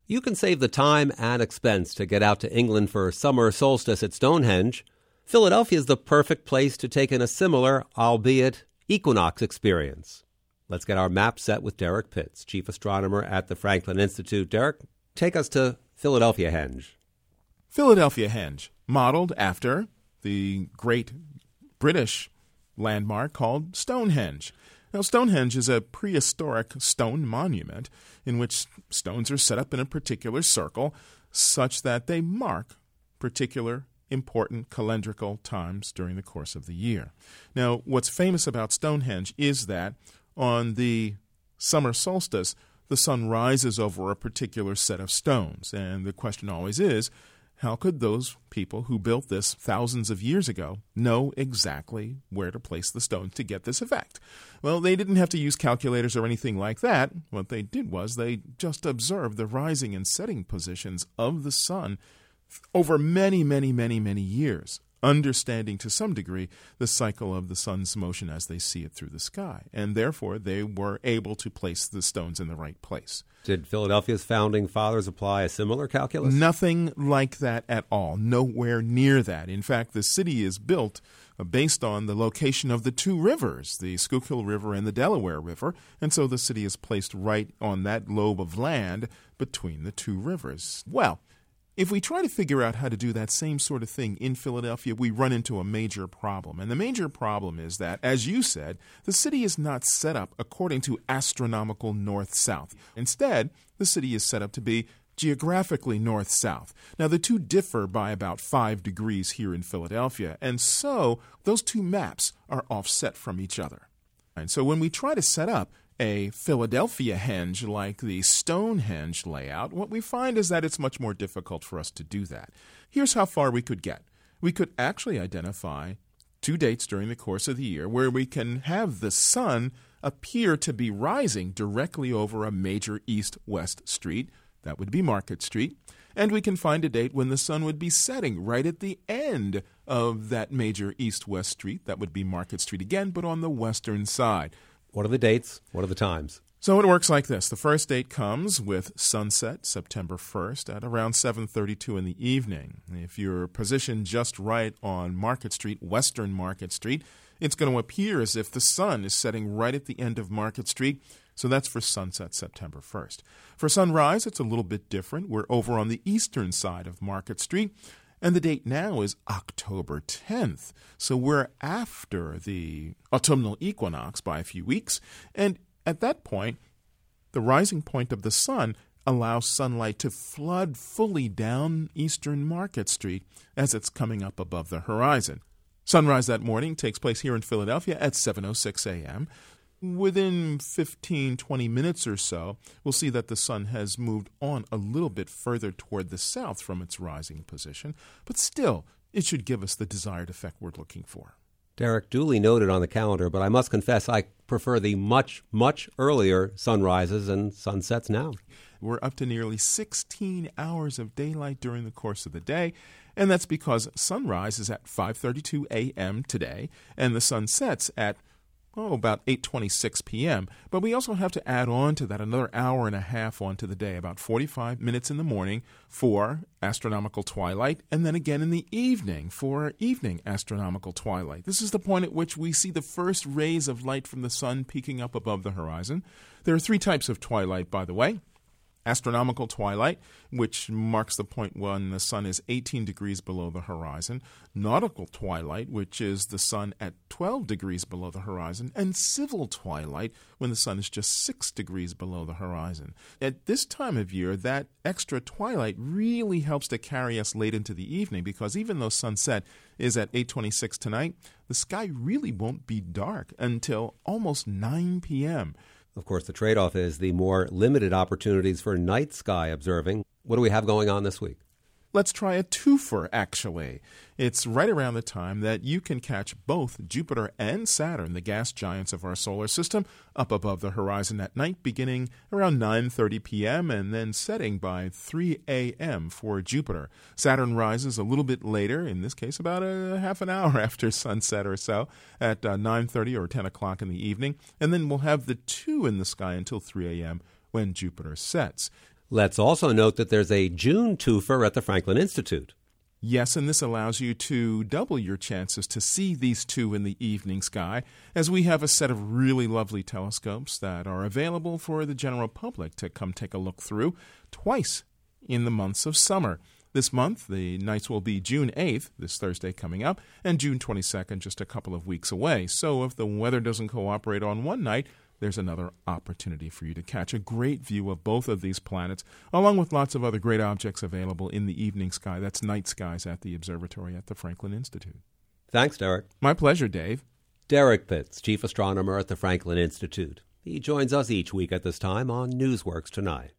You can save the time and expense to get out to England for summer solstice at Stonehenge. Philadelphia is the perfect place to take in a similar, albeit equinox experience. Let's get our map set with Derek Pitts, chief astronomer at the Franklin Institute. Derek, take us to Philadelphia Henge. Philadelphia Henge, modeled after the great British landmark called Stonehenge. Now, Stonehenge is a prehistoric stone monument in which stones are set up in a particular circle such that they mark particular important calendrical times during the course of the year. Now, what's famous about Stonehenge is that on the summer solstice, the sun rises over a particular set of stones. And the question always is, how could those people who built this thousands of years ago know exactly where to place the stones to get this effect? Well, they didn't have to use calculators or anything like that. What they did was they just observed the rising and setting positions of the sun over many, many, many, many years, understanding to some degree the cycle of the sun's motion as they see it through the sky. And therefore, they were able to place the stones in the right place. Did Philadelphia's founding fathers apply a similar calculus? Nothing like that at all. Nowhere near that. In fact, the city is built based on the location of the two rivers, the Schuylkill River and the Delaware River, and so the city is placed right on that lobe of land between the two rivers. Well, if we try to figure out how to do that same sort of thing in Philadelphia, we run into a major problem. And the major problem is that, as you said, the city is not set up according to astronomical north-south. Instead, the city is set up to be geographically north-south. Now, the two differ by about 5 degrees here in Philadelphia, and so those two maps are offset from each other. And so when we try to set up a Philadelphia henge like the Stonehenge layout, what we find is that it's much more difficult for us to do that. Here's how far we could get. We could actually identify 2 dates during the course of the year where we can have the sun appear to be rising directly over a major east-west street. That would be Market Street. And we can find a date when the sun would be setting right at the end of that major east-west street. That would be Market Street again, but on the western side. What are the dates? What are the times? So it works like this. The first date comes with sunset, September 1st, at around 7:32 in the evening. If you're positioned just right on Market Street, Western Market Street, it's going to appear as if the sun is setting right at the end of Market Street. So that's for sunset, September 1st. For sunrise, it's a little bit different. We're over on the eastern side of Market Street. And the date now is October 10th. So we're after the autumnal equinox by a few weeks. And at that point, the rising point of the sun allows sunlight to flood fully down Eastern Market Street as it's coming up above the horizon. Sunrise that morning takes place here in Philadelphia at 7:06 a.m. Within 15-20 minutes or so, we'll see that the sun has moved on a little bit further toward the south from its rising position, but still, it should give us the desired effect we're looking for. Derek, duly noted on the calendar, but I must confess I prefer the much, much earlier sunrises and sunsets now. We're up to nearly 16 hours of daylight during the course of the day, and that's because sunrise is at 5:32 a.m. today, and the sun sets at about 8:26 p.m. But we also have to add on to that another hour and a half onto the day, about 45 minutes in the morning for astronomical twilight, and then again in the evening for evening astronomical twilight. This is the point at which we see the first rays of light from the sun peeking up above the horizon. There are 3 types of twilight, by the way. Astronomical twilight, which marks the point when the sun is 18 degrees below the horizon. Nautical twilight, which is the sun at 12 degrees below the horizon. And civil twilight, when the sun is just 6 degrees below the horizon. At this time of year, that extra twilight really helps to carry us late into the evening, because even though sunset is at 8:26 tonight, the sky really won't be dark until almost 9 p.m., Of course, the trade-off is the more limited opportunities for night sky observing. What do we have going on this week? Let's try a twofer, actually. It's right around the time that you can catch both Jupiter and Saturn, the gas giants of our solar system, up above the horizon at night, beginning around 9:30 p.m. and then setting by 3 a.m. for Jupiter. Saturn rises a little bit later, in this case about a half an hour after sunset or so, at 9:30 or 10 o'clock in the evening, and then we'll have the 2 in the sky until 3 a.m. when Jupiter sets. Let's also note that there's a June twofer at the Franklin Institute. Yes, and this allows you to double your chances to see these two in the evening sky, as we have a set of really lovely telescopes that are available for the general public to come take a look through twice in the months of summer. This month, the nights will be June 8th, this Thursday coming up, and June 22nd, just a couple of weeks away. So if the weather doesn't cooperate on one night, there's another opportunity for you to catch a great view of both of these planets, along with lots of other great objects available in the evening sky. That's night skies at the observatory at the Franklin Institute. Thanks, Derek. My pleasure, Dave. Derek Pitts, chief astronomer at the Franklin Institute. He joins us each week at this time on Newsworks Tonight.